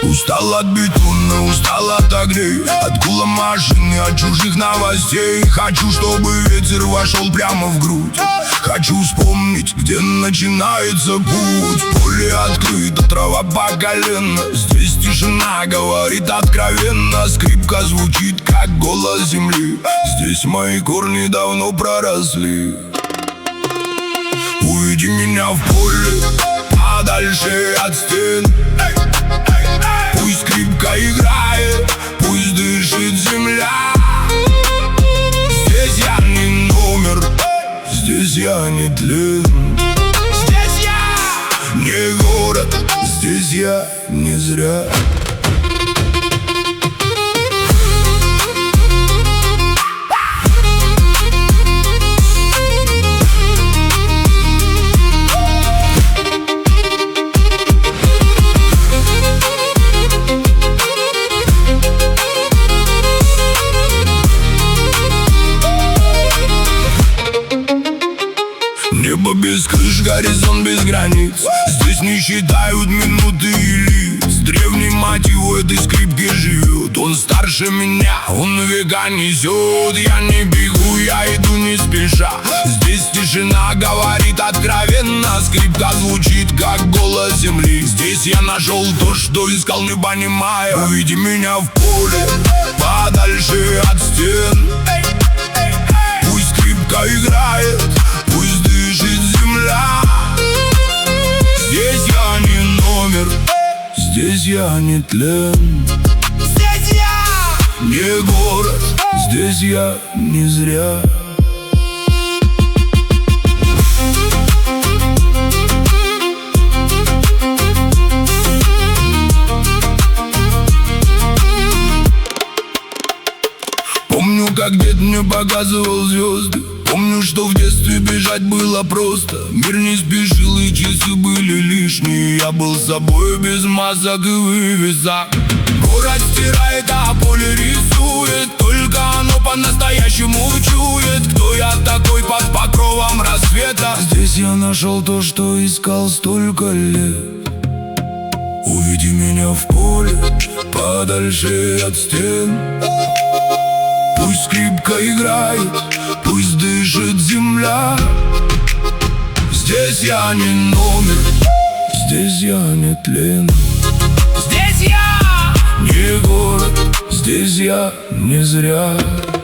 Устал от бетона, устал от огней, от гула машины, от чужих новостей. Хочу, чтобы ветер вошел прямо в грудь. Хочу вспомнить, где начинается путь. Поле открыто, трава по колено. Здесь тишина говорит откровенно. Скрипка звучит, как голос земли. Здесь мои корни давно проросли. Уведи меня в поле, подальше от стен. Пусть скрипка играет, пусть дышит земля. Здесь я не номер, здесь я не тлен. Здесь я не город, здесь я не зря. Небо без крыш, горизонт без границ. Здесь не считают минуты и лиц. Древний мотив в этой скрипке живет. Он старше меня, он века несет. Я не бегу, я иду не спеша. Здесь тишина говорит откровенно. Скрипка звучит, как голос земли. Здесь я нашел то, что искал, не понимая. Уведи меня в поле, подальше от стен. Пусть скрипка играет, пусть дышит земля. Здесь я не номер, здесь я не тлен. Здесь я не город, здесь я не зря. Помню, как дед мне показывал звезды. Помню, что в детстве бежать было просто. Мир не спешил и часы были лишние. Я был собой без масок и вывесок. Город стирает, а поле рисует. Только оно по-настоящему чует, кто я такой под покровом рассвета. Здесь я нашел то, что искал столько лет. Уведи меня в поле, подальше от стен. Пусть скрипка играет, пусть дышит земля. Здесь я не номер, здесь я не тлен. Здесь я не город, здесь я не зря.